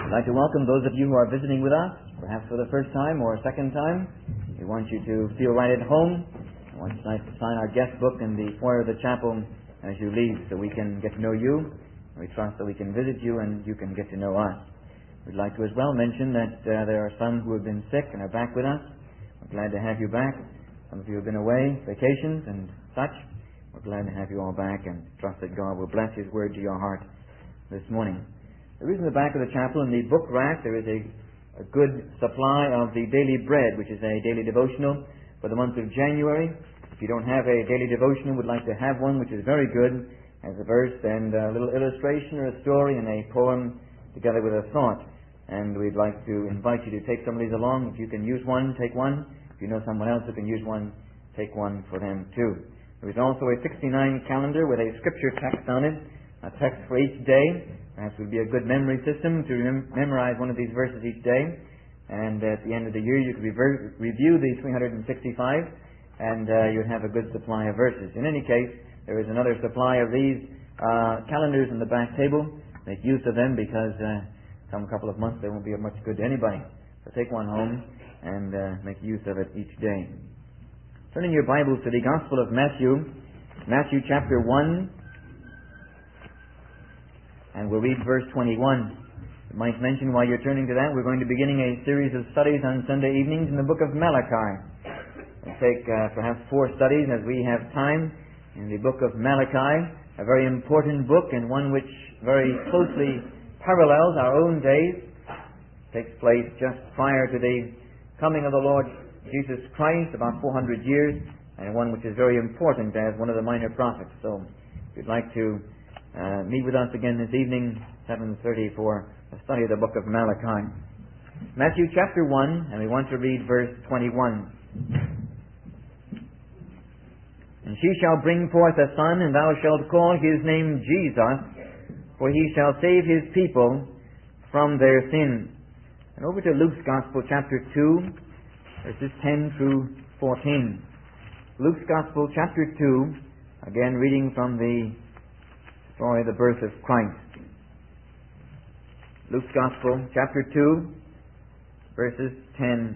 I'd like to welcome those of you who are visiting with us, perhaps for the first time or second time. We want you to feel right at home. I want you to sign our guest book in the foyer of the chapel as you leave so we can get to know you. We trust that we can visit you and you can get to know us. We'd like to as well mention that there are some who have been sick and are back with us. We're glad to have you back. Some of you have been away, vacations and such. We're glad to have you all back and trust that God will bless His Word to your heart this morning. There is in the back of the chapel, in the book rack, there is a good supply of the Daily Bread, which is a daily devotional for the month of January. If you don't have a daily devotional, would like to have one, which is very good, has a verse and a little illustration or a story and a poem together with a thought. And we'd like to invite you to take some of these along. If you can use one, take one. If you know someone else who can use one, take one for them too. There is also a 69 calendar with a scripture text on it, a text for each day. Perhaps it would be a good memory system to memorize one of these verses each day. And at the end of the year, you could review the 365, and you'd have a good supply of verses. In any case, there is another supply of these calendars in the back table. Make use of them because some couple of months they won't be of much good to anybody. So take one home and make use of it each day. Turning your Bibles to the Gospel of Matthew, Matthew chapter 1. And we'll read verse 21. I might mention while you're turning to that, we're going to be beginning a series of studies on Sunday evenings in the book of Malachi. We'll take perhaps 4 studies as we have time in the book of Malachi, a very important book and one which very closely parallels our own days. It takes place just prior to the coming of the Lord Jesus Christ, about 400 years, and one which is very important as one of the minor prophets. So if you'd like to meet with us again this evening, 7:30, for a study of the book of Malachi. Matthew chapter 1, and we want to read verse 21. And she shall bring forth a son, and thou shalt call his name Jesus, for he shall save his people from their sins. And over to Luke's Gospel chapter 2, verses 10 through 14. Luke's Gospel chapter 2, again reading from the story of the birth of Christ. Luke's Gospel, chapter 2, verses 10.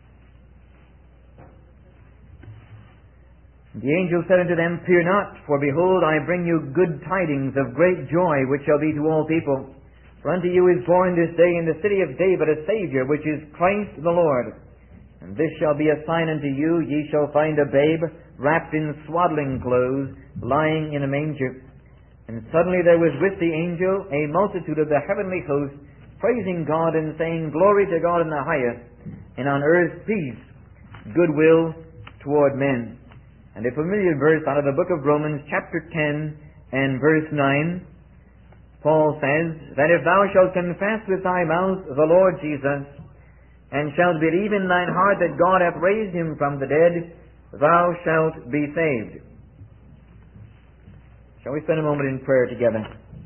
The angel said unto them, Fear not, for behold, I bring you good tidings of great joy, which shall be to all people. For unto you is born this day in the city of David a Saviour, which is Christ the Lord. And this shall be a sign unto you, ye shall find a babe wrapped in swaddling clothes, lying in a manger. And suddenly there was with the angel a multitude of the heavenly host, praising God and saying, Glory to God in the highest, and on earth peace, goodwill toward men. And a familiar verse out of the book of Romans, chapter 10 and verse 9, Paul says, That if thou shalt confess with thy mouth the Lord Jesus, and shalt believe in thine heart that God hath raised him from the dead, thou shalt be saved. Shall we spend a moment in prayer together?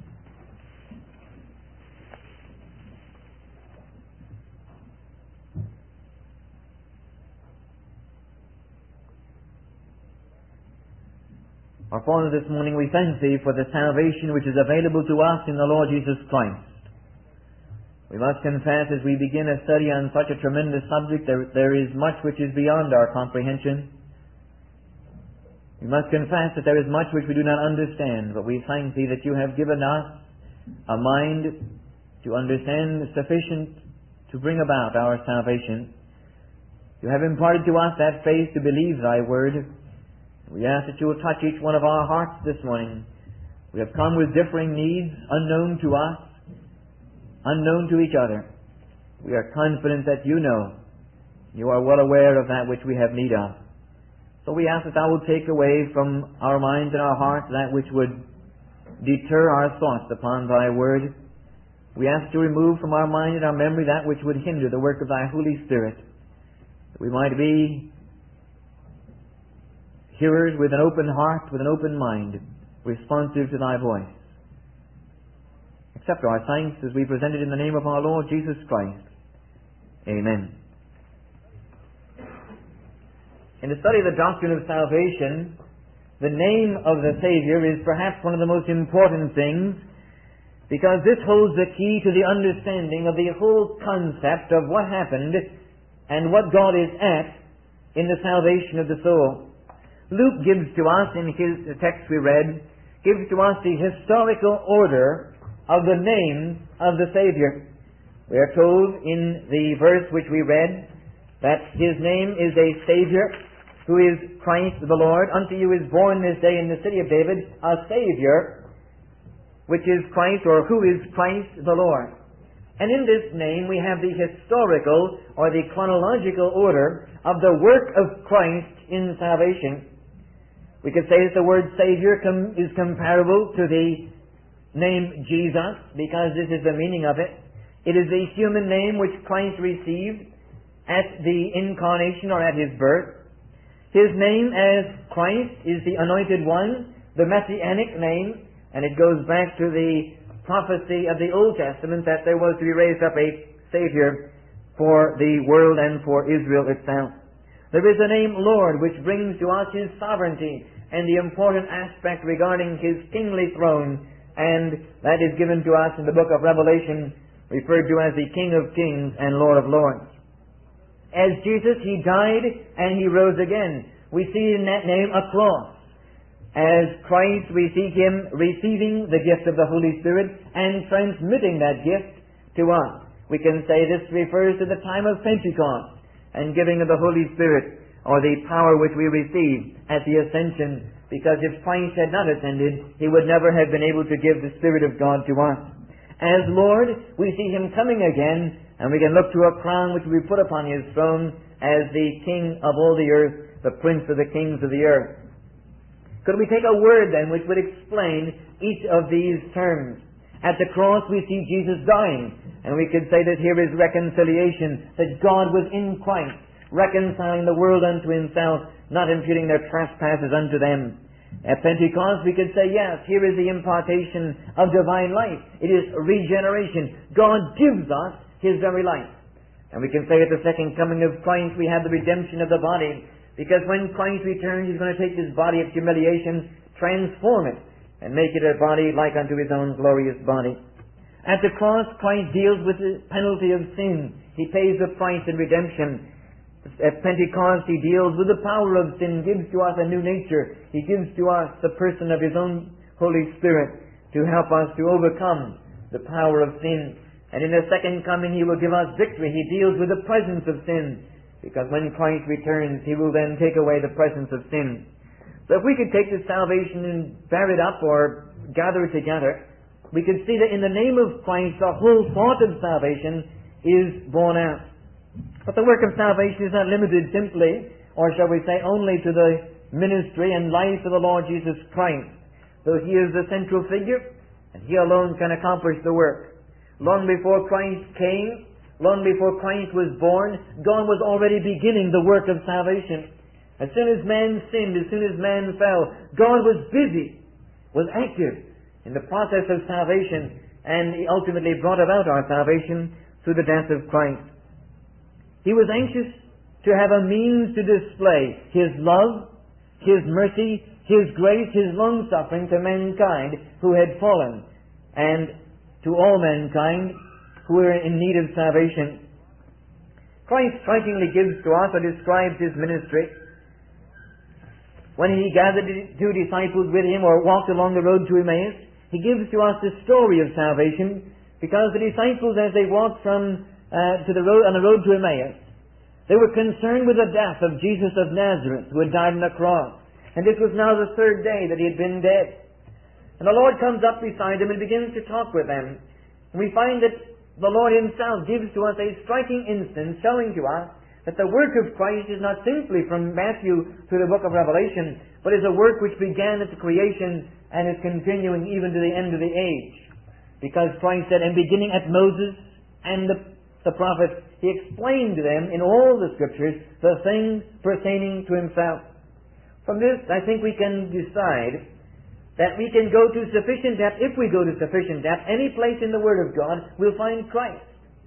Our Father, this morning we thank Thee for the salvation which is available to us in the Lord Jesus Christ. We must confess as we begin a study on such a tremendous subject, there is much which is beyond our comprehension. We must confess that there is much which we do not understand, but we thank Thee that You have given us a mind to understand sufficient to bring about our salvation. You have imparted to us that faith to believe Thy word. We ask that You will touch each one of our hearts this morning. We have come with differing needs, unknown to us, unknown to each other. We are confident that You know. You are well aware of that which we have need of. So we ask that Thou wilt take away from our minds and our hearts that which would deter our thoughts upon Thy word. We ask to remove from our mind and our memory that which would hinder the work of Thy Holy Spirit, that we might be hearers with an open heart, with an open mind, responsive to Thy voice. Accept our thanks as we present it in the name of our Lord Jesus Christ. Amen. In the study of the doctrine of salvation, the name of the Savior is perhaps one of the most important things because this holds the key to the understanding of the whole concept of what happened and what God is at in the salvation of the soul. Luke gives to us, in his text we read, gives to us the historical order of the name of the Savior. We are told in the verse which we read that His name is a Savior, who is Christ the Lord. Unto you is born this day in the city of David a Savior, which is Christ, or who is Christ the Lord. And in this name we have the historical or the chronological order of the work of Christ in salvation. We could say that the word Savior is comparable to the name Jesus, because this is the meaning of it. It is the human name which Christ received at the incarnation or at His birth. His name as Christ is the Anointed One, the Messianic name, and it goes back to the prophecy of the Old Testament that there was to be raised up a Savior for the world and for Israel itself. There is a name Lord, which brings to us His sovereignty and the important aspect regarding His kingly throne, and that is given to us in the book of Revelation, referred to as the King of Kings and Lord of Lords. As Jesus, He died and He rose again. We see in that name a cross. As Christ, we see Him receiving the gift of the Holy Spirit and transmitting that gift to us. We can say this refers to the time of Pentecost and giving of the Holy Spirit, or the power which we receive at the ascension, because if Christ had not ascended, He would never have been able to give the Spirit of God to us. As Lord, we see Him coming again, and we can look to a crown which will be put upon His throne as the King of all the earth, the Prince of the kings of the earth. Could we take a word then which would explain each of these terms? At the cross we see Jesus dying, and we could say that here is reconciliation, that God was in Christ, reconciling the world unto Himself, not imputing their trespasses unto them. At Pentecost we could say, yes, here is the impartation of divine life. It is regeneration. God gives us His very life. And we can say at the second coming of Christ we have the redemption of the body, because when Christ returns He's going to take this body of humiliation, transform it, and make it a body like unto His own glorious body. At the cross Christ deals with the penalty of sin. He pays the price in redemption. At Pentecost He deals with the power of sin, gives to us a new nature. He gives to us the person of His own Holy Spirit to help us to overcome the power of sin. And in the second coming He will give us victory. He deals with the presence of sin, because when Christ returns He will then take away the presence of sin. So if we could take this salvation and bear it up or gather it together, we could see that in the name of Christ the whole thought of salvation is borne out. But the work of salvation is not limited simply, or shall we say only, to the ministry and life of the Lord Jesus Christ. Though He is the central figure, and He alone can accomplish the work. Long before Christ came, long before Christ was born, God was already beginning the work of salvation. As soon as man sinned, as soon as man fell, God was busy, was active in the process of salvation, and He ultimately brought about our salvation through the death of Christ. He was anxious to have a means to display His love, His mercy, His grace, His long-suffering to mankind who had fallen, and to all mankind who were in need of salvation. Christ strikingly gives to us or describes His ministry. When He gathered two disciples with Him or walked along the road to Emmaus, He gives to us the story of salvation, because the disciples, as they walked on the road to Emmaus, they were concerned with the death of Jesus of Nazareth, who had died on the cross. And this was now the third day that He had been dead. And the Lord comes up beside them and begins to talk with them. And we find that the Lord Himself gives to us a striking instance showing to us that the work of Christ is not simply from Matthew to the book of Revelation, but is a work which began at the creation and is continuing even to the end of the age. Because Christ said, and beginning at Moses and the prophets, He explained to them in all the Scriptures the things pertaining to Himself. From this, I think we can decide that we can go to sufficient depth. If we go to sufficient depth, any place in the Word of God, we'll find Christ.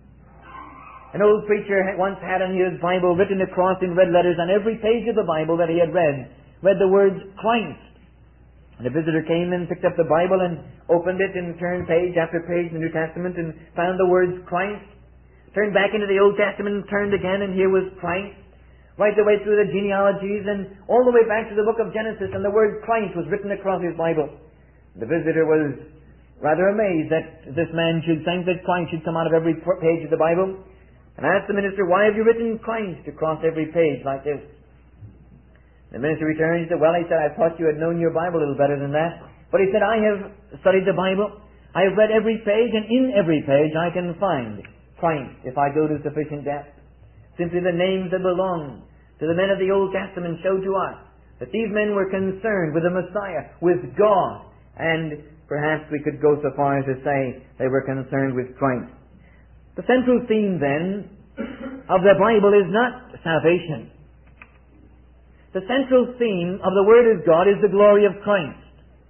An old preacher once had in his Bible written across in red letters on every page of the Bible that he had read the words Christ. And a visitor came and picked up the Bible and opened it and turned page after page in the New Testament and found the words Christ. Turned back into the Old Testament and turned again, and here was Christ. Right the way through the genealogies and all the way back to the book of Genesis, and the word Christ was written across his Bible. The visitor was rather amazed that this man should think that Christ should come out of every page of the Bible, and asked the minister, "Why have you written Christ across every page like this?" The minister returned and said, "Well," he said, "I thought you had known your Bible a little better than that." But he said, "I have studied the Bible. I have read every page, and in every page I can find Christ if I go to sufficient depth. Simply the names that belong to the men of the Old Testament show to us that these men were concerned with the Messiah, with God, and perhaps we could go so far as to say they were concerned with Christ." The central theme, then, of the Bible is not salvation. The central theme of the Word of God is the glory of Christ.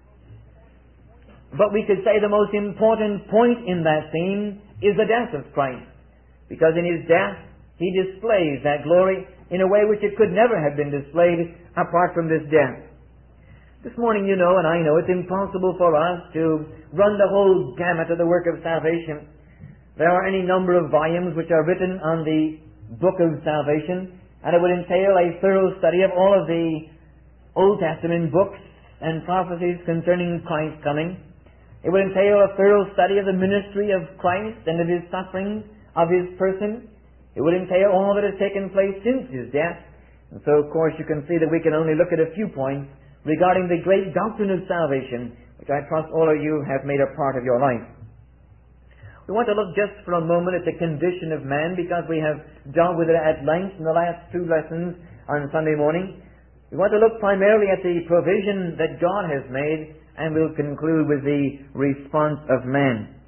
But we could say the most important point in that theme is the death of Christ, because in His death He displays that glory in a way which it could never have been displayed apart from this death. This morning, you know, and I know, it's impossible for us to run the whole gamut of the work of salvation. There are any number of volumes which are written on the book of salvation, and it would entail a thorough study of all of the Old Testament books and prophecies concerning Christ's coming. It would entail a thorough study of the ministry of Christ and of His sufferings, of His person. It would entail all that has taken place since His death. And so, of course, you can see that we can only look at a few points regarding the great doctrine of salvation, which I trust all of you have made a part of your life. We want to look just for a moment at the condition of man, because we have dealt with it at length in the last two lessons on Sunday morning. We want to look primarily at the provision that God has made, and we'll conclude with the response of man.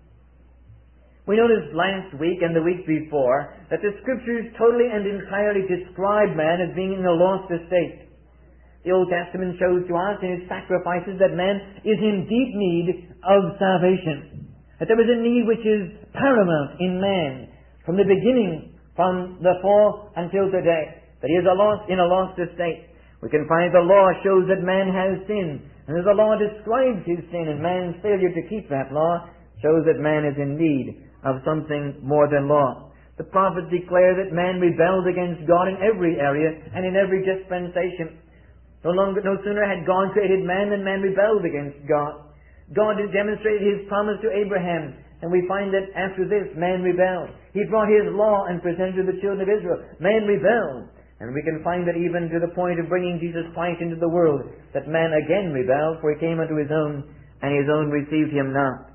We noticed last week and the week before that the Scriptures totally and entirely describe man as being in a lost estate. The Old Testament shows to us in its sacrifices that man is in deep need of salvation. That there is a need which is paramount in man from the beginning, from the fall until today. That he is in a lost estate. We can find the law shows that man has sinned. And as the law describes his sin and man's failure to keep that law, shows that man is in need of something more than law. The prophets declare that man rebelled against God in every area and in every dispensation. No sooner had God created man than man rebelled against God. God had demonstrated His promise to Abraham, and we find that after this, man rebelled. He brought His law and presented to the children of Israel. Man rebelled. And we can find that even to the point of bringing Jesus Christ into the world, that man again rebelled, for He came unto His own, and His own received Him not.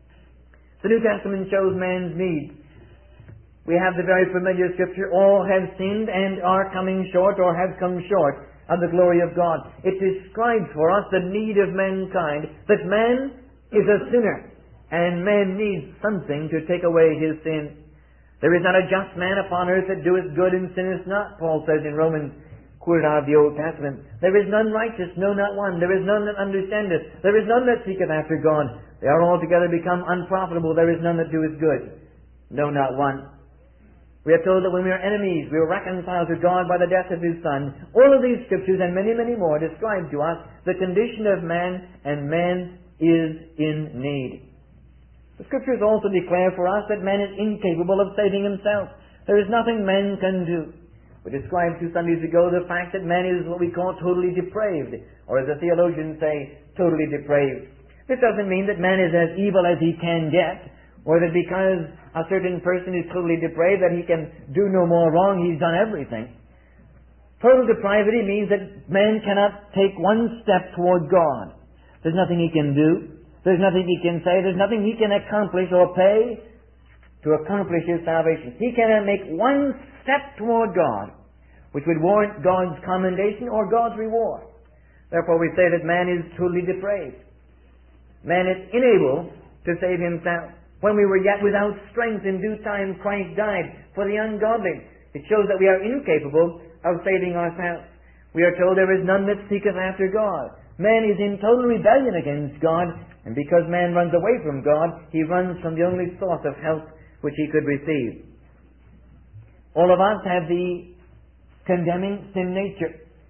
The New Testament shows man's need. We have the very familiar Scripture, all have sinned and are coming short, or have come short of the glory of God. It describes for us the need of mankind, that man is a sinner, and man needs something to take away his sin. There is not a just man upon earth that doeth good and sinneth not, Paul says in Romans, quoted out of the Old Testament. There is none righteous, no, not one. There is none that understandeth. There is none that seeketh after God. They are altogether become unprofitable. There is none that doeth good, no, not one. We are told that when we are enemies, we were reconciled to God by the death of His Son. All of these Scriptures and many, many more describe to us the condition of man, and man is in need. The Scriptures also declare for us that man is incapable of saving himself. There is nothing man can do. We described 2 Sundays ago the fact that man is what we call totally depraved, or as the theologians say, totally depraved. This doesn't mean that man is as evil as he can get, or that because a certain person is totally depraved that he can do no more wrong, he's done everything. Total depravity means that man cannot take one step toward God. There's nothing he can do. There's nothing he can say. There's nothing he can accomplish or pay to accomplish his salvation. He cannot make one step toward God which would warrant God's commendation or God's reward. Therefore we say that man is totally depraved. Man is unable to save himself. When we were yet without strength, in due time Christ died for the ungodly. It shows that we are incapable of saving ourselves. We are told there is none that seeketh after God. Man is in total rebellion against God, and because man runs away from God, he runs from the only source of help which he could receive. All of us have the condemning sin nature.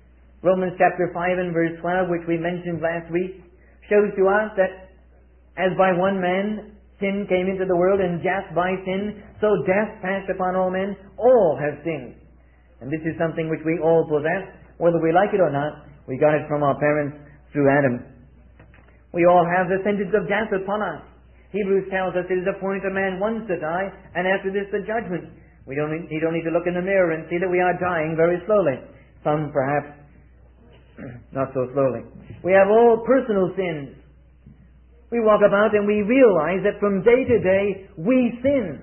Romans chapter 5 and verse 12, which we mentioned last week, shows to us that as by one man sin came into the world, and death by sin, so death passed upon all men. All have sinned. And this is something which we all possess, whether we like it or not. We got it from our parents through Adam. We all have the sentence of death upon us. Hebrews tells us it is appointed a man once to die, and after this the judgment. You don't need to look in the mirror and see that we are dying very slowly. Some perhaps not so slowly. We have all personal sins. We walk about and we realize that from day to day we sin.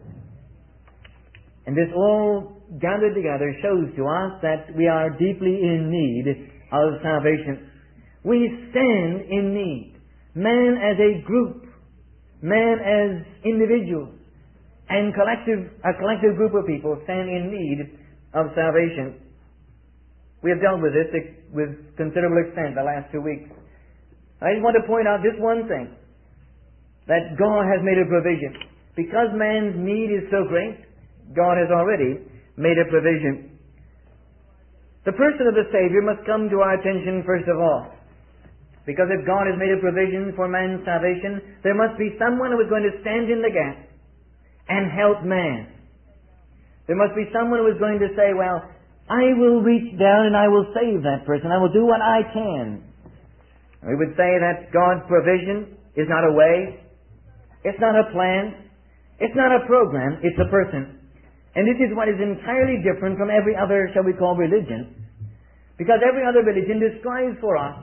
And this all gathered together shows to us that we are deeply in need of salvation. We stand in need. Man as a group, man as individuals, and a collective group of people stand in need of salvation. We have dealt with this with considerable extent the last 2 weeks. I just want to point out this one thing, that God has made a provision. Because man's need is so great, God has already made a provision. The person of the Savior must come to our attention first of all. Because if God has made a provision for man's salvation, there must be someone who is going to stand in the gap and help man. There must be someone who is going to say, well, I will reach down and I will save that person. I will do what I can. We would say that God's provision is not a way, it's not a plan, it's not a program, it's a person. And this is what is entirely different from every other, shall we call, religion. Because every other religion describes for us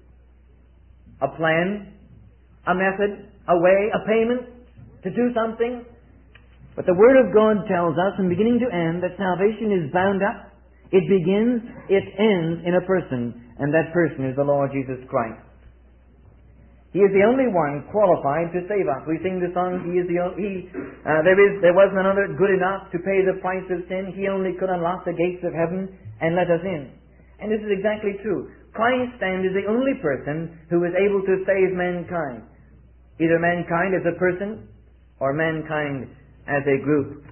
a plan, a method, a way, a payment to do something. But the Word of God tells us from beginning to end that salvation is bound up. It begins, it ends in a person, and that person is the Lord Jesus Christ. He is the only one qualified to save us. We sing the song, there was none other good enough to pay the price of sin. He only could unlock the gates of heaven and let us in. And this is exactly true. Christ stands as the only person who is able to save mankind. Either mankind as a person or mankind as a group.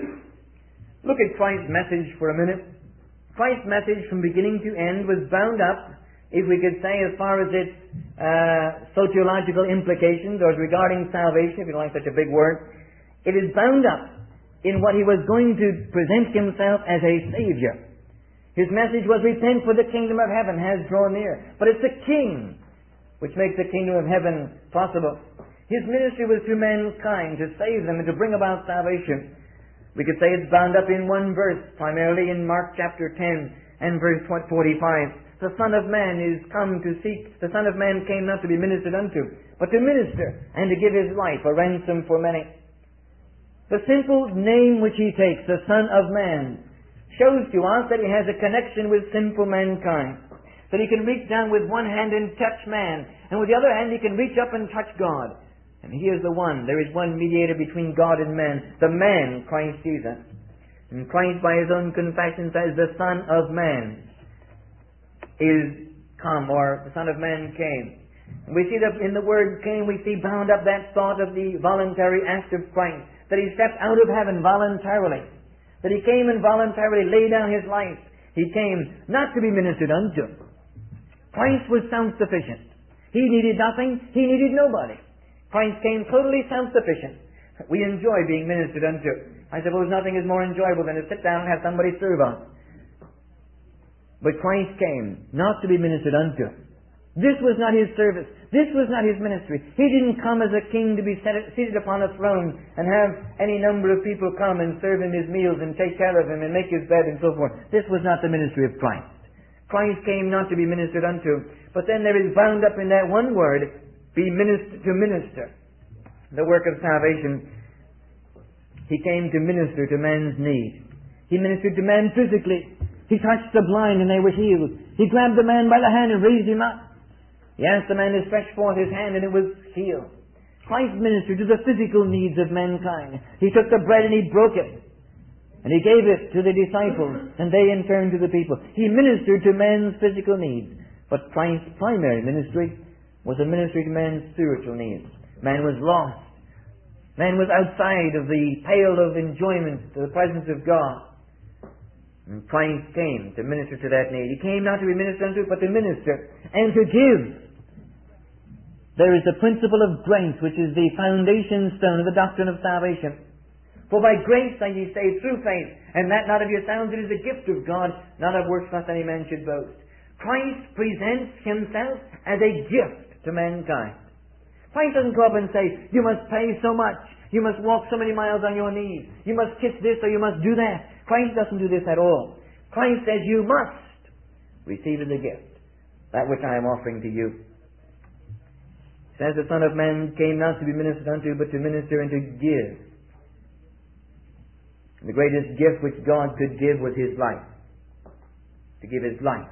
Look at Christ's message for a minute. Christ's message from beginning to end was bound up, if we could say, as far as its sociological implications or regarding salvation, if you don't like such a big word, it is bound up in what he was going to present himself as a Savior. His message was, repent, for the kingdom of heaven has drawn near. But it's the King which makes the kingdom of heaven possible. His ministry was to mankind, to save them and to bring about salvation. We could say it's bound up in one verse, primarily in Mark chapter 10 and verse 45. The Son of Man is come to seek, the Son of Man came not to be ministered unto, but to minister and to give his life a ransom for many. The simple name which he takes, the Son of Man, shows to us that he has a connection with sinful mankind. That he can reach down with one hand and touch man, and with the other hand he can reach up and touch God. And he is the one. There is one mediator between God and man, the man, Christ Jesus. And Christ, by his own confession, says, the Son of Man is come, or the Son of Man came. And we see that in the word came, we see bound up that thought of the voluntary act of Christ, that he stepped out of heaven voluntarily, that he came and voluntarily laid down his life. He came not to be ministered unto. Christ was self-sufficient. He needed nothing. He needed nobody. Christ came totally self-sufficient. We enjoy being ministered unto. I suppose nothing is more enjoyable than to sit down and have somebody serve us. But Christ came not to be ministered unto. This was not his service. This was not his ministry. He didn't come as a king to be seated upon a throne and have any number of people come and serve him his meals and take care of him and make his bed and so forth. This was not the ministry of Christ. Christ came not to be ministered unto. But then there is bound up in that one word, to minister. The work of salvation. He came to minister to man's need. He ministered to man physically. He touched the blind and they were healed. He grabbed the man by the hand and raised him up. He asked the man to stretch forth his hand and it was healed. Christ ministered to the physical needs of mankind. He took the bread and he broke it. And he gave it to the disciples and they in turn to the people. He ministered to man's physical needs. But Christ's primary ministry was a ministry to man's spiritual needs. Man was lost. Man was outside of the pale of enjoyment to the presence of God. And Christ came to minister to that need. He came not to be ministered unto, but to minister and to give. There is the principle of grace, which is the foundation stone of the doctrine of salvation. For by grace are ye saved through faith, and that not of yourselves, it is a gift of God, not of works, lest any man should boast. Christ presents himself as a gift to mankind. Christ doesn't go up and say, you must pay so much, you must walk so many miles on your knees, you must kiss this or you must do that. Christ doesn't do this at all. Christ says you must receive as a gift that which I am offering to you. He says the Son of Man came not to be ministered unto, but to minister and to give. And the greatest gift which God could give was His life. To give His life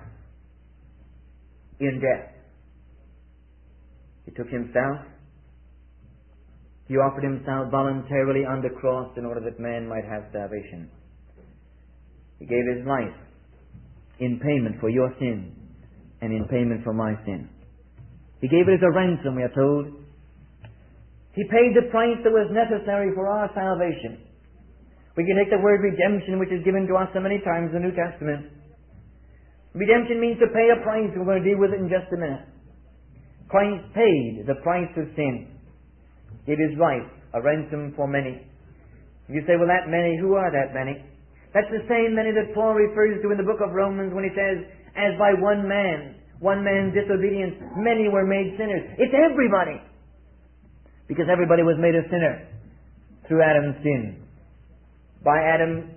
in death. He took Himself. He offered Himself voluntarily on the cross in order that man might have salvation. He gave His life in payment for your sin and in payment for my sin. He gave it as a ransom, we are told. He paid the price that was necessary for our salvation. We can take the word redemption, which is given to us so many times in the New Testament. Redemption means to pay a price. We're going to deal with it in just a minute. Christ paid the price of sin. Gave His life, a ransom for many. You say, well, that many, who are that many? That's the same many that Paul refers to in the book of Romans when he says, as by one man's disobedience, many were made sinners. It's everybody. Because everybody was made a sinner through Adam's sin. By Adam's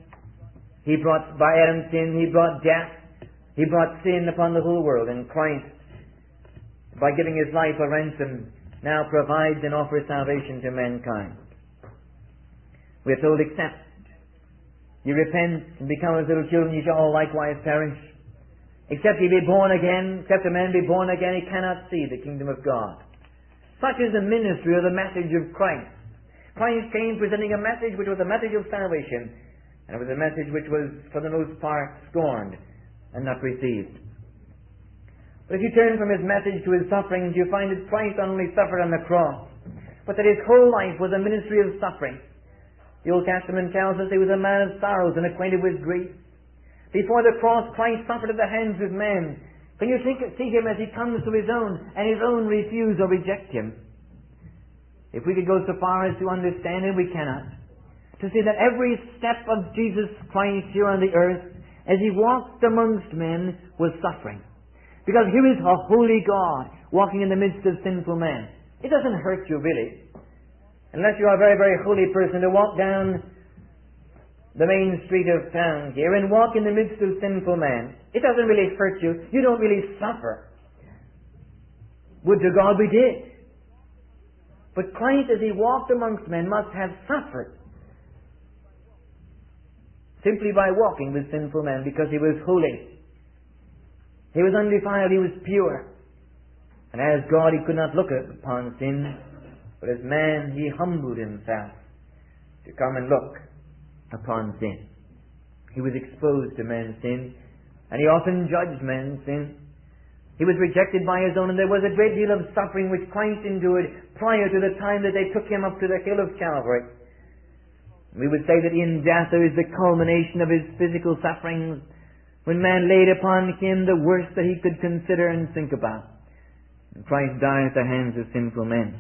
sin, he brought death. He brought sin upon the whole world. And Christ, by giving His life a ransom, now provides and offers salvation to mankind. We are told, except ye repent and become as little children, ye shall all likewise perish. Except ye be born again, except a man be born again, he cannot see the kingdom of God. Such is the ministry or the message of Christ. Christ came presenting a message which was a message of salvation, and it was a message which was, for the most part, scorned and not received. But if you turn from His message to His sufferings, you find that Christ not only suffered on the cross, but that His whole life was a ministry of suffering. The Old Testament tells us He was a man of sorrows and acquainted with grief. Before the cross, Christ suffered at the hands of men. Can you see Him as He comes to His own, and His own refuse or reject Him? If we could go so far as to understand it, we cannot. To see that every step of Jesus Christ here on the earth, as He walked amongst men, was suffering. Because here is a holy God walking in the midst of sinful man. It doesn't hurt you, really. Unless you are a very, very holy person, to walk down the main street of town here and walk in the midst of sinful man. It doesn't really hurt you. You don't really suffer. Would to God we did. But Christ, as He walked amongst men, must have suffered simply by walking with sinful men, because He was holy. He was undefiled. He was pure. And as God, He could not look upon sin, but as man, He humbled Himself to come and look upon sin. He was exposed to man's sin, and He often judged man's sin. He was rejected by His own, and there was a great deal of suffering which Christ endured prior to the time that they took Him up to the hill of Calvary. We would say that in death there is the culmination of His physical sufferings, when man laid upon Him the worst that he could consider and think about. And Christ died at the hands of sinful men.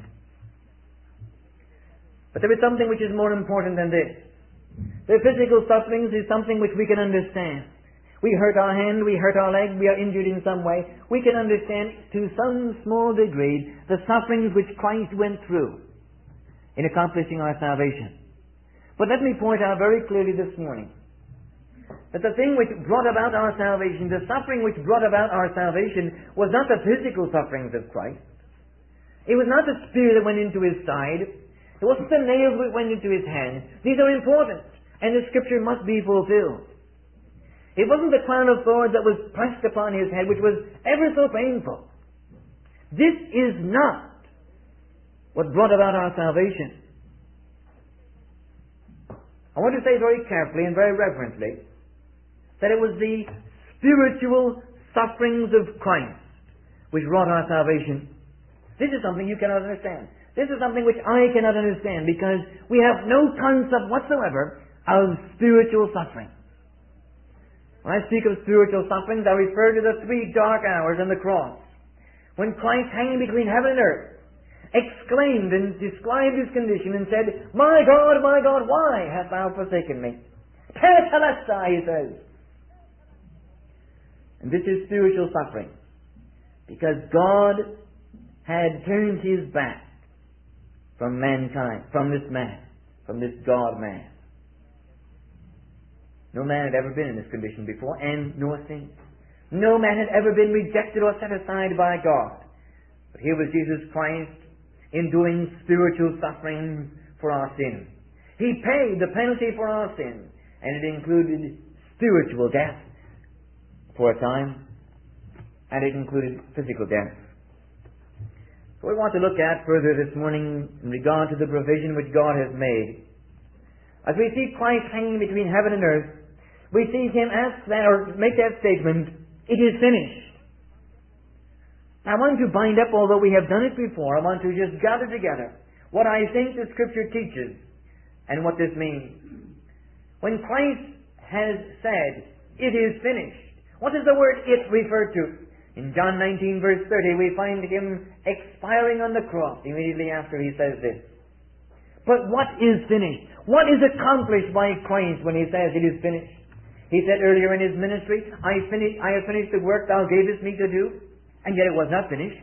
But there is something which is more important than this. The physical sufferings is something which we can understand. We hurt our hand, we hurt our leg, we are injured in some way. We can understand to some small degree the sufferings which Christ went through in accomplishing our salvation. But let me point out very clearly this morning that the thing which brought about our salvation, the suffering which brought about our salvation, was not the physical sufferings of Christ. It was not the spear that went into His side. It wasn't the nails that went into His hand. These are important, and the Scripture must be fulfilled. It wasn't the crown of thorns that was pressed upon His head, which was ever so painful. This is not what brought about our salvation. I want to say very carefully and very reverently that it was the spiritual sufferings of Christ which wrought our salvation. This is something you cannot understand. This is something which I cannot understand, because we have no concept whatsoever of spiritual suffering. When I speak of spiritual sufferings, I refer to the 3 dark hours on the cross, when Christ, hanging between heaven and earth, exclaimed and described his condition and said, my God, why hast thou forsaken me? Tetelestai, he says. And this is spiritual suffering, because God had turned his back from mankind, from this man, from this God-man. No man had ever been in this condition before, and nor since. No man had ever been rejected or set aside by God. But here was Jesus Christ enduring spiritual suffering for our sin. He paid the penalty for our sin, and it included spiritual death for a time, and it included physical death. So we want to look at further this morning in regard to the provision which God has made. As we see Christ hanging between heaven and earth, we see him ask that, or make that statement, it is finished. Now, I want to bind up, although we have done it before, I want to just gather together what I think the Scripture teaches and what this means. When Christ has said, it is finished, what does the word it refer to? In John 19 verse 30, we find him expiring on the cross immediately after he says this. But what is finished? What is accomplished by Christ when he says it is finished? He said earlier in his ministry, I have finished the work thou gavest me to do, and yet it was not finished.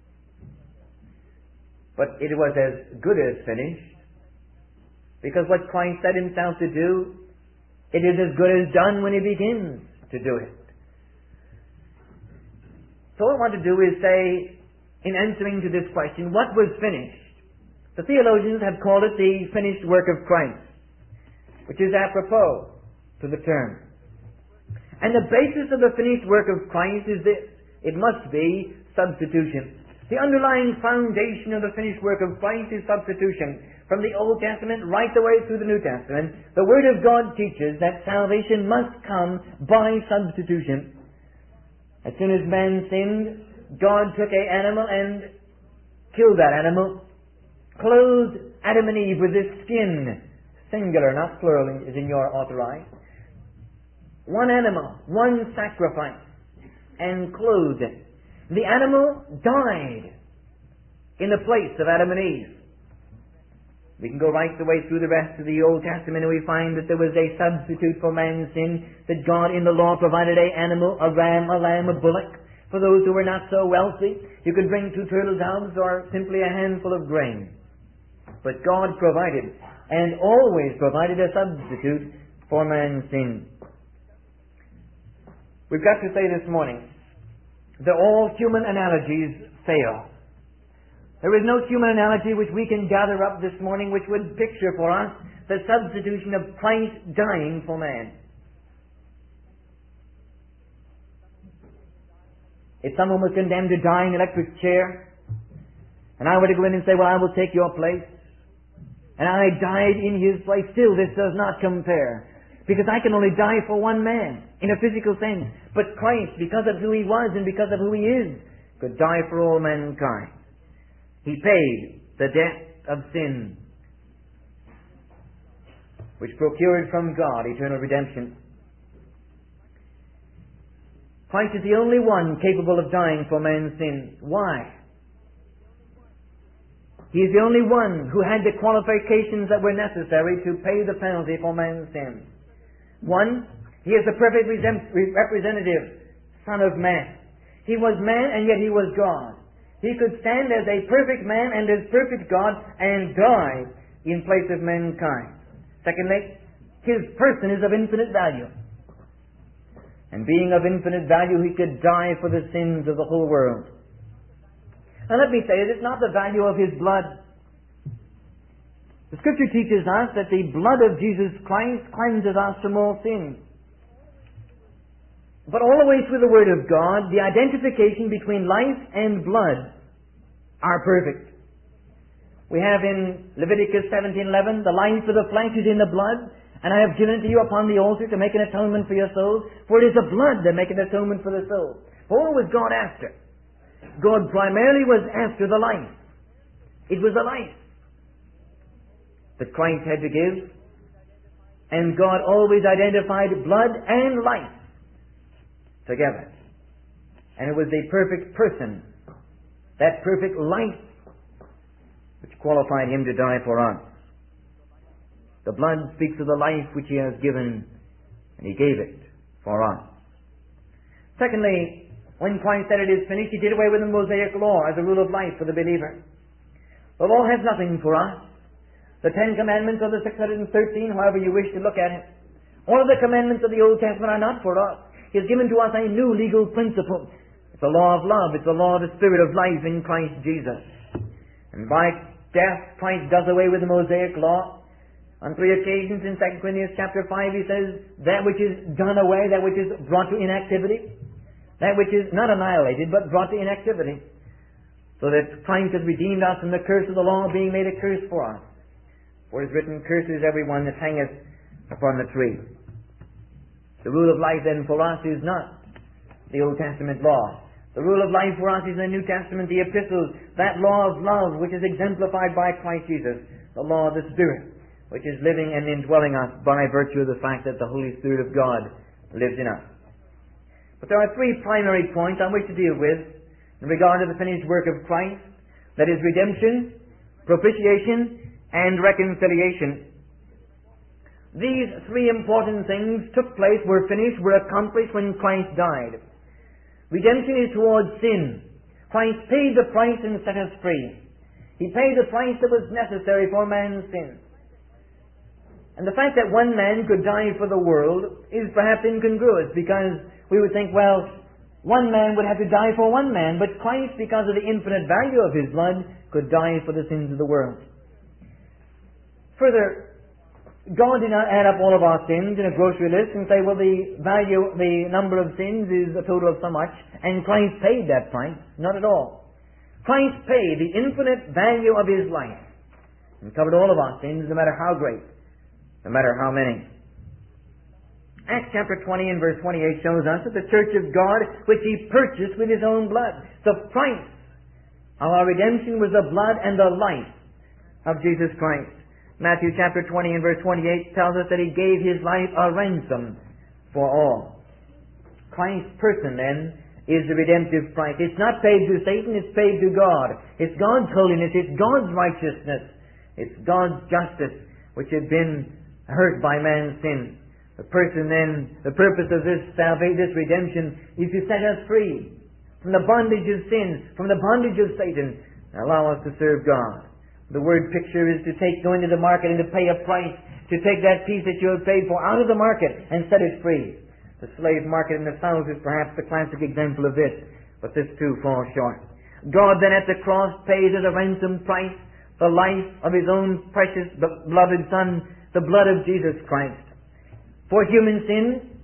But it was as good as finished, because what Christ said himself to do, it is as good as done when he begins to do it. So what I want to do is say, in answering to this question, what was finished? The theologians have called it the finished work of Christ, which is apropos to the term. And the basis of the finished work of Christ is this. It must be substitution. The underlying foundation of the finished work of Christ is substitution. From the Old Testament right the way through the New Testament, the Word of God teaches that salvation must come by substitution. As soon as man sinned, God took an animal and killed that animal, clothed Adam and Eve with this skin, singular, not plural, as in your authorized. One animal, one sacrifice, and clothed it. The animal died in the place of Adam and Eve. We can go right the way through the rest of the Old Testament and we find that there was a substitute for man's sin, that God in the law provided an animal, a ram, a lamb, a bullock. For those who were not so wealthy, you could bring 2 turtle doves or simply a handful of grain. But God provided, and always provided, a substitute for man's sin. We've got to say this morning that all human analogies fail. There is no human analogy which we can gather up this morning which would picture for us the substitution of Christ dying for man. If someone was condemned to die in an electric chair, and I were to go in and say, well, I will take your place, and I died in his place, still this does not compare. Because I can only die for one man, in a physical sense. But Christ, because of who he was and because of who he is, could die for all mankind. He paid the debt of sin, which procured from God eternal redemption. Christ is the only one capable of dying for man's sins. Why? He is the only one who had the qualifications that were necessary to pay the penalty for man's sins. One, he is the perfect representative Son of Man. He was man and yet he was God. He could stand as a perfect man and as perfect God and die in place of mankind. Secondly, his person is of infinite value. And being of infinite value, he could die for the sins of the whole world. Now let me say it is not the value of his blood. The Scripture teaches us that the blood of Jesus Christ cleanses us from all sin. But all the way through the Word of God, the identification between life and blood are perfect. We have in Leviticus 17:11, the life of the flesh is in the blood, and I have given it to you upon the altar to make an atonement for your souls, for it is the blood that maketh atonement for the soul. What was God after? God primarily was after the life. It was the life that Christ had to give, and God always identified blood and life together. And it was the perfect person, that perfect life, which qualified him to die for us. The blood speaks of the life which he has given, and he gave it for us. Secondly, when Christ said it is finished, he did away with the Mosaic law as a rule of life for the believer. The law has nothing for us. The 10 Commandments or the 613, however you wish to look at it, all of the commandments of the Old Testament are not for us. He has given to us a new legal principle. It's a law of love. It's a law of the Spirit of life in Christ Jesus. And by death, Christ does away with the Mosaic law. On 3 occasions in 2 Corinthians chapter 5, he says, that which is done away, that which is brought to inactivity, that which is not annihilated, but brought to inactivity. So that Christ has redeemed us from the curse of the law, being made a curse for us. For it is written, curses everyone that hangeth upon the tree. The rule of life then for us is not the Old Testament law. The rule of life for us is the New Testament, the epistles, that law of love which is exemplified by Christ Jesus, the law of the Spirit, which is living and indwelling us by virtue of the fact that the Holy Spirit of God lives in us. But there are 3 primary points I wish to deal with in regard to the finished work of Christ, that is redemption, propitiation, and reconciliation. These 3 important things took place, were finished, were accomplished when Christ died. Redemption is towards sin. Christ paid the price and set us free. He paid the price that was necessary for man's sin. And the fact that one man could die for the world is perhaps incongruous, because we would think, well, one man would have to die for one man, but Christ, because of the infinite value of his blood, could die for the sins of the world. Further, God did not add up all of our sins in a grocery list and say, well, the number of sins is a total of so much, and Christ paid that price. Not at all. Christ paid the infinite value of his life and covered all of our sins, no matter how great, no matter how many. Acts chapter 20 and verse 28 shows us that the church of God, which he purchased with his own blood. The price of our redemption was the blood and the life of Jesus Christ. Matthew chapter 20 and verse 28 tells us that he gave his life a ransom for all. Christ's person then is the redemptive price. It's not paid to Satan, it's paid to God. It's God's holiness, it's God's righteousness, it's God's justice which had been hurt by man's sin. The person then, the purpose of this salvation, this redemption, is to set us free from the bondage of sin, from the bondage of Satan, and allow us to serve God. The word picture is to go into the market and to pay a price, to take that piece that you have paid for out of the market and set it free. The slave market in the South is perhaps the classic example of this, but this too falls short. God then at the cross pays as a ransom price the life of his own precious beloved Son, the blood of Jesus Christ, for human sin,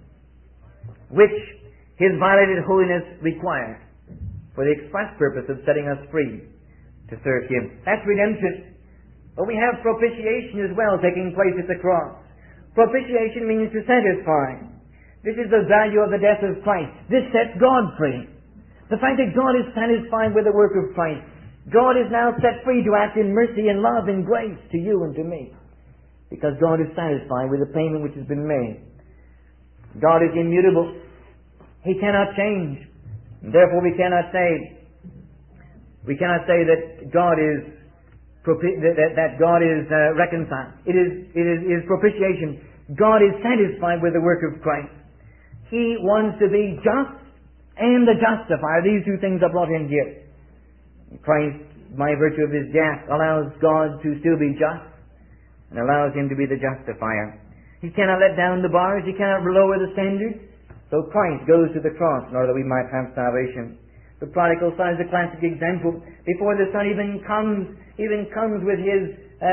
which his violated holiness required, for the express purpose of setting us free to serve him. That's redemption. But we have propitiation as well taking place at the cross. Propitiation means to satisfy. This is the value of the death of Christ. This sets God free. The fact that God is satisfied with the work of Christ. God is now set free to act in mercy and love and grace to you and to me, because God is satisfied with the payment which has been made. God is immutable. He cannot change. Therefore we cannot say that God is reconciled. It is propitiation. God is satisfied with the work of Christ. He wants to be just and the justifier. These 2 things are brought in here. Christ, by virtue of his death, allows God to still be just and allows him to be the justifier. He cannot let down the bars. He cannot lower the standards. So Christ goes to the cross in order that we might have salvation. The prodigal son is a classic example. Before the son even comes with his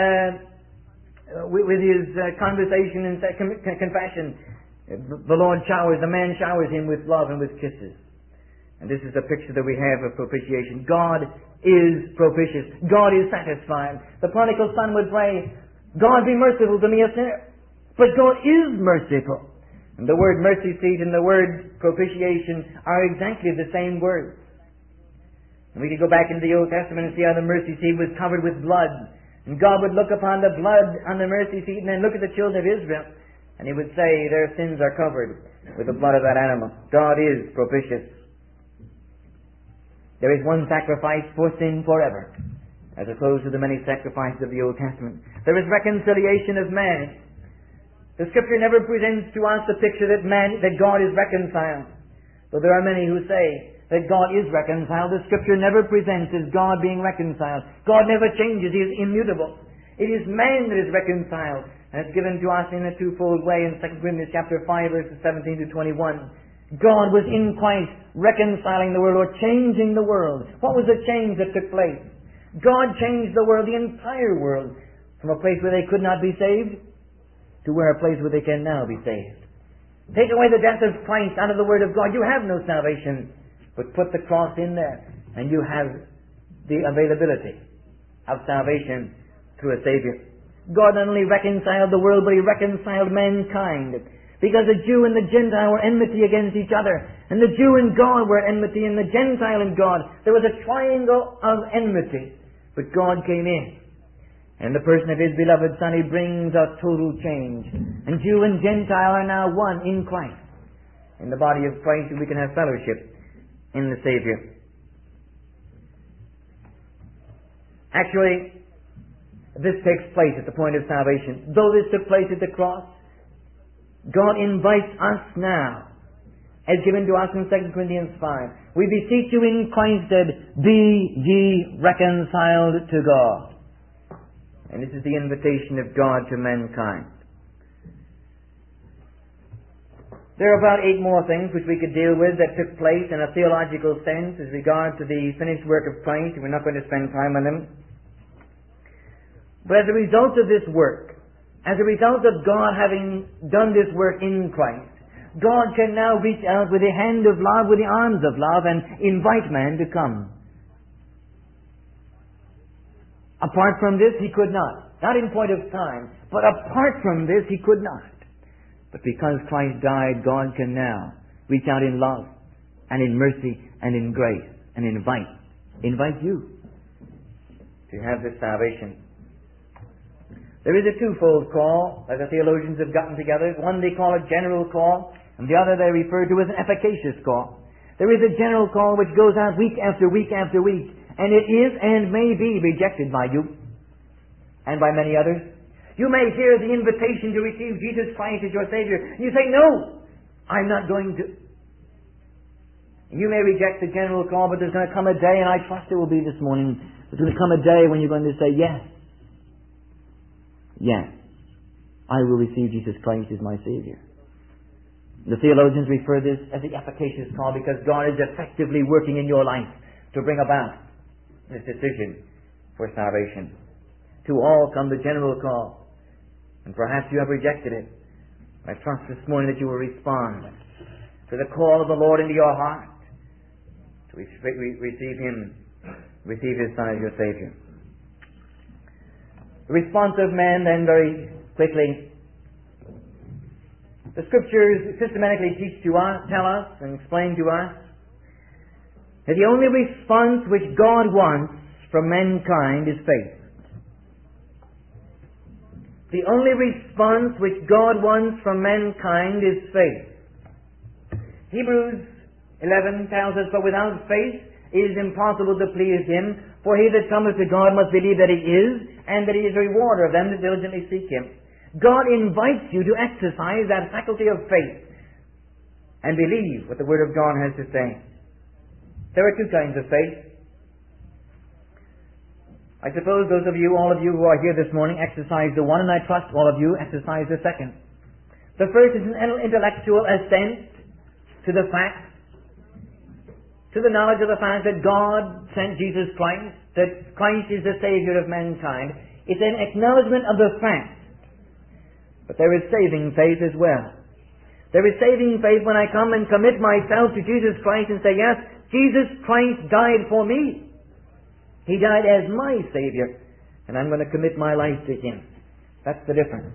conversation and confession, the man showers him with love and with kisses. And this is the picture that we have of propitiation. God is propitious. God is satisfied. The prodigal son would pray, God be merciful to me a sinner. But God is merciful. And the word mercy seat and the word propitiation are exactly the same words. And we could go back into the Old Testament and see how the mercy seat was covered with blood. And God would look upon the blood on the mercy seat and then look at the children of Israel. And he would say their sins are covered with the blood of that animal. God is propitious. There is one sacrifice for sin forever, as opposed to the many sacrifices of the Old Testament. There is reconciliation of man. The Scripture never presents to us the picture that God is reconciled. Though there are many who say that God is reconciled, the Scripture never presents as God being reconciled. God never changes. He is immutable. It is man that is reconciled. And it's given to us in a twofold way in 2 Corinthians chapter 5, verses 17 to 21. God was in Christ reconciling the world, or changing the world. What was the change that took place? God changed the world, the entire world, from a place where they could not be saved to where a place where they can now be saved. Take away the death of Christ out of the Word of God, you have no salvation. But put the cross in there, and you have the availability of salvation through a Savior. God not only reconciled the world, but He reconciled mankind. Because the Jew and the Gentile were enmity against each other. And the Jew and God were enmity, and the Gentile and God. There was a triangle of enmity. But God came in. And the person of His beloved Son, He brings a total change. And Jew and Gentile are now one in Christ. In the body of Christ, we can have fellowship in the Savior. Actually, this takes place at the point of salvation. Though this took place at the cross, God invites us now, as given to us in 2 Corinthians 5. We beseech you in Christ that be ye reconciled to God. And this is the invitation of God to mankind. There are about 8 more things which we could deal with that took place in a theological sense as regard to the finished work of Christ. We're not going to spend time on them. But as a result of this work, as a result of God having done this work in Christ, God can now reach out with the hand of love, with the arms of love, and invite man to come. Apart from this, He could not. Not in point of time, but apart from this, He could not. But because Christ died, God can now reach out in love, and in mercy, and in grace, and invite you to have this salvation. There is a twofold call that the theologians have gotten together. One they call a general call, and the other they refer to as an efficacious call. There is a general call which goes out week after week after week, and it is and may be rejected by you and by many others. You may hear the invitation to receive Jesus Christ as your Savior, and you say, no, I'm not going to. You may reject the general call, but there's going to come a day, and I trust it will be this morning, there's going to come a day when you're going to say, yes, I will receive Jesus Christ as my Savior. The theologians refer this as the efficacious call because God is effectively working in your life to bring about this decision for salvation. To all come the general call, and perhaps you have rejected it. I trust this morning that you will respond to the call of the Lord into your heart to receive Him, receive His Son as your Savior. The response of man then, very quickly. The Scriptures systematically tell us and explain to us that the only response which God wants from mankind is faith. The only response which God wants from mankind is faith. Hebrews 11 tells us, "For without faith it is impossible to please Him, for he that cometh to God must believe that He is, and that He is a rewarder of them that diligently seek Him." God invites you to exercise that faculty of faith and believe what the Word of God has to say. There are 2 kinds of faith. I suppose those of you, all of you who are here this morning, exercise the one, and I trust all of you exercise the second. The first is an intellectual assent to the fact, to the knowledge of the fact that God sent Jesus Christ, that Christ is the Savior of mankind. It's an acknowledgement of the fact. But there is saving faith as well. There is saving faith when I come and commit myself to Jesus Christ and say, yes, Jesus Christ died for me. He died as my Savior, and I'm going to commit my life to Him. That's the difference.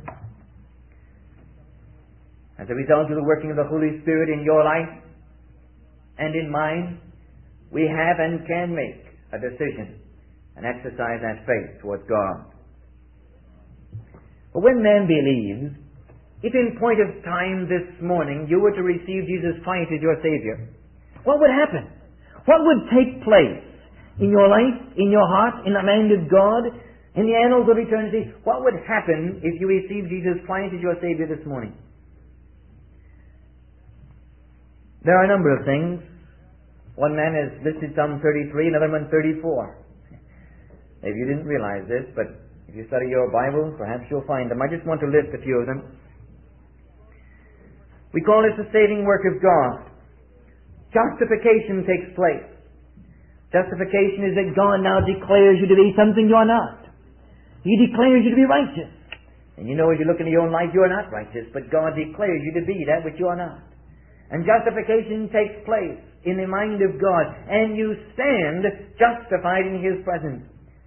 As a result of the working of the Holy Spirit in your life and in mine, we have and can make a decision and exercise that faith towards God. But when man believes, if in point of time this morning you were to receive Jesus Christ as your Savior, what would happen? What would take place in your life, in your heart, in the mind of God, in the annals of eternity? What would happen if you received Jesus Christ as your Savior this morning? There are a number of things. One man has listed some 33, another one 34. Maybe you didn't realize this, but if you study your Bible, perhaps you'll find them. I just want to list a few of them. We call it the saving work of God. Justification takes place. Justification is that God now declares you to be something you are not. He declares you to be righteous. And you know, as you look into your own life, you are not righteous, but God declares you to be that which you are not. And justification takes place in the mind of God, and you stand justified in His presence.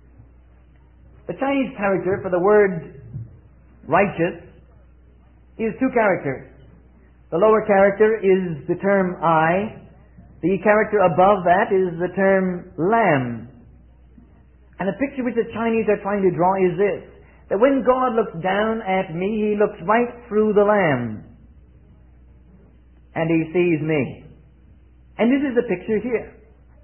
The Chinese character for the word righteous is two characters. The lower character is the term I. The character above that is the term lamb. And the picture which the Chinese are trying to draw is this: that when God looks down at me, He looks right through the lamb. And He sees me. And this is the picture here.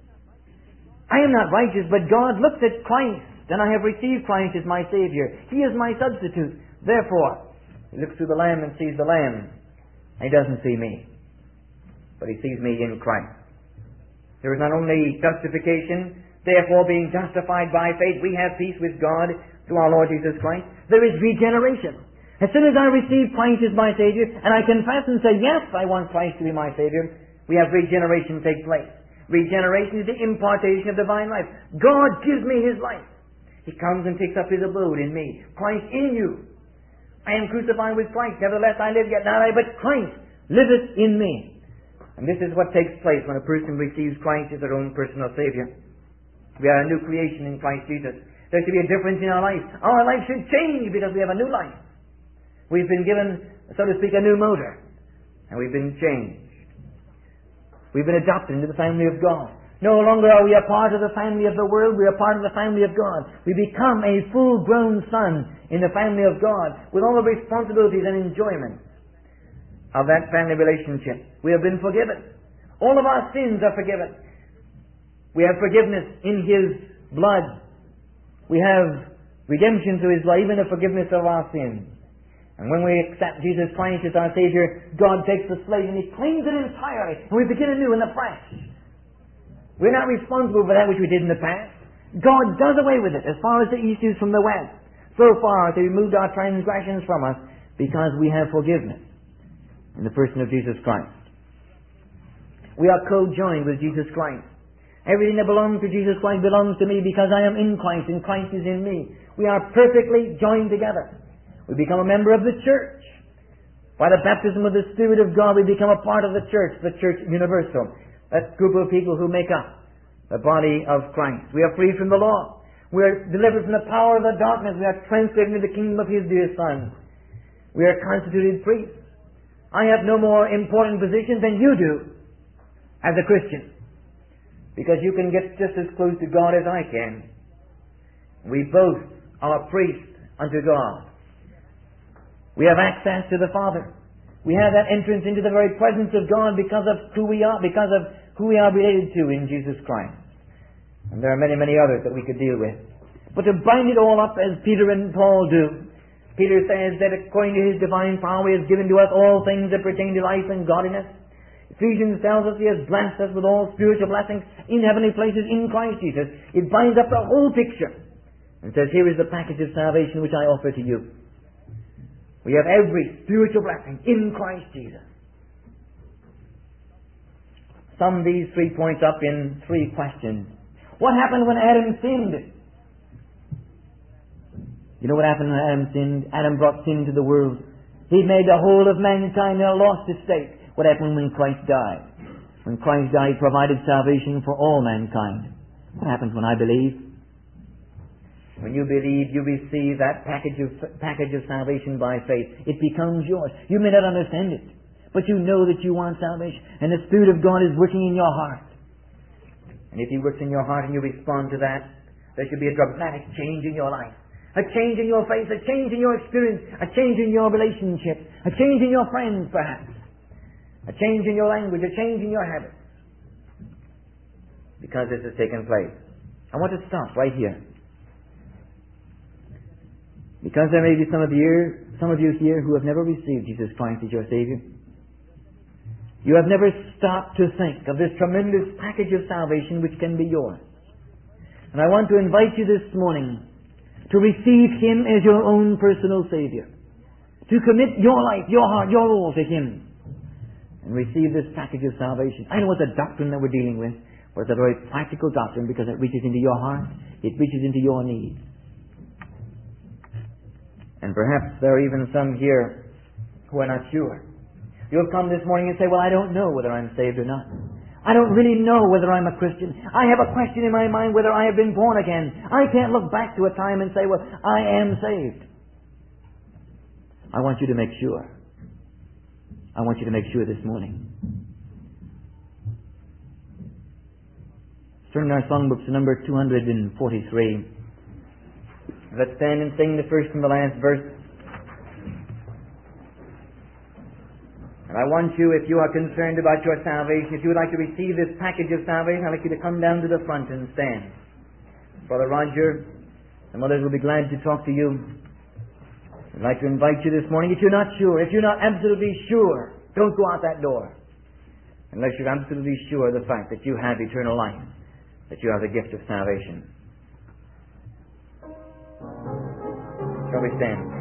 I am not righteous, but God looks at Christ, and I have received Christ as my Savior. He is my substitute. Therefore, He looks through the lamb and sees the lamb. And He doesn't see me, but He sees me in Christ. There is not only justification, therefore being justified by faith, we have peace with God through our Lord Jesus Christ. There is regeneration. As soon as I receive Christ as my Savior, and I confess and say, yes, I want Christ to be my Savior, we have regeneration take place. Regeneration is the impartation of divine life. God gives me His life. He comes and takes up His abode in me. Christ in you. I am crucified with Christ. Nevertheless I live, yet not I, but Christ liveth in me. And this is what takes place when a person receives Christ as their own personal Savior. We are a new creation in Christ Jesus. There should be a difference in our life. Our life should change because we have a new life. We've been given, so to speak, a new motor. And we've been changed. We've been adopted into the family of God. No longer are we a part of the family of the world, we are part of the family of God. We become a full-grown son in the family of God with all the responsibilities and enjoyment of that family relationship. We have been forgiven. All of our sins are forgiven. We have forgiveness in His blood. We have redemption through His blood, even the forgiveness of our sins. And when we accept Jesus Christ as our Savior, God takes the slate and He cleans it entirely. And we begin anew in the fresh. We're not responsible for that which we did in the past. God does away with it as far as the east is from the west. So far as He removed our transgressions from us because we have forgiveness in the person of Jesus Christ. We are co-joined with Jesus Christ. Everything that belongs to Jesus Christ belongs to me because I am in Christ and Christ is in me. We are perfectly joined together. We become a member of the church. By the baptism of the Spirit of God, we become a part of the church universal. That group of people who make up the body of Christ. We are free from the law. We are delivered from the power of the darkness. We are translated into the kingdom of His dear Son. We are constituted priests. I have no more important position than you do as a Christian, because you can get just as close to God as I can. We both are priests unto God. We have access to the Father. We have that entrance into the very presence of God because of who we are related to in Jesus Christ. And there are many, many others that we could deal with. But to bind it all up as Peter and Paul do, Peter says that according to His divine power He has given to us all things that pertain to life and godliness. Ephesians tells us He has blessed us with all spiritual blessings in heavenly places in Christ Jesus. It binds up the whole picture and says, here is the package of salvation which I offer to you. We have every spiritual blessing in Christ Jesus. Sum these 3 points up in 3 questions. What happened when Adam sinned? You know what happened when Adam sinned? Adam brought sin to the world. He made the whole of mankind in a lost state. What happened when Christ died? When Christ died, He provided salvation for all mankind. What happens when I believe? When you believe, you receive that package of salvation by faith. It becomes yours. You may not understand it, but you know that you want salvation. And the Spirit of God is working in your heart. And if He works in your heart and you respond to that, there should be a dramatic change in your life. a change in your faith, a change in your experience, a change in your relationships, a change in your friends perhaps, a change in your language, a change in your habits. Because this has taken place. I want to stop right here. Because there may be some of you here who have never received Jesus Christ as your Savior. You have never stopped to think of this tremendous package of salvation which can be yours. And I want to invite you this morning to receive Him as your own personal Savior. To commit your life, your heart, your all to Him. And receive this package of salvation. I know it's a doctrine that we're dealing with, but it's a very practical doctrine because it reaches into your heart. It reaches into your needs. And perhaps there are even some here who are not sure. You'll come this morning and say, well, I don't know whether I'm saved or not. I don't really know whether I'm a Christian. I have a question in my mind whether I have been born again. I can't look back to a time and say, well, I am saved. I want you to make sure. I want you to make sure this morning. Turn in our songbooks to number 243. Let's stand and sing the first and the last verse. And I want you, if you are concerned about your salvation, if you would like to receive this package of salvation, I'd like you to come down to the front and stand. Brother Roger, the mothers will be glad to talk to you. I'd like to invite you this morning, if you're not sure, if you're not absolutely sure, don't go out that door. Unless you're absolutely sure of the fact that you have eternal life, that you have the gift of salvation. Shall we stand?